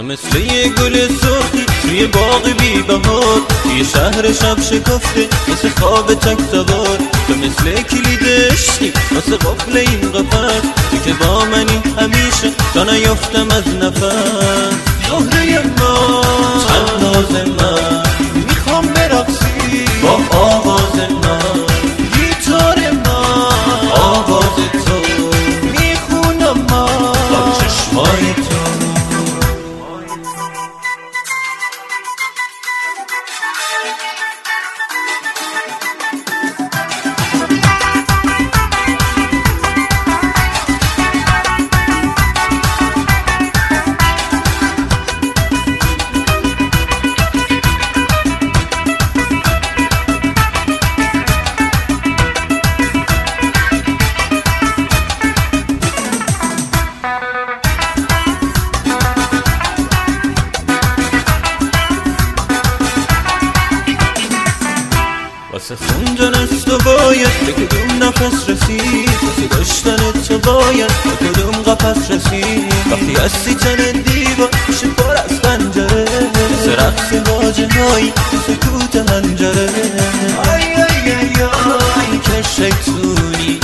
تو مثل یه گل سرخی توی باغ بی بهار، توی شهر شب شکفته مثل خواب تک سوار. تو مثل کلید عشقی واسه قفل این قفس، تو که با منی همیشه تا نیفتم از نفس. زهره من، تناز من، میخوام برقصی با آواز من. گیتار من، آواز تو، میخونم من با چشمای تو. واسه خوندن از تو باید به کدوم نفس رسید، واسه داشتن تو باید به کدوم قفس رسید. وقتی هستی تن دیوار میشه پر از پنجره، مثل رقص واجه هایی مثل کوت هنجره. آی آی آی آی که شیطونی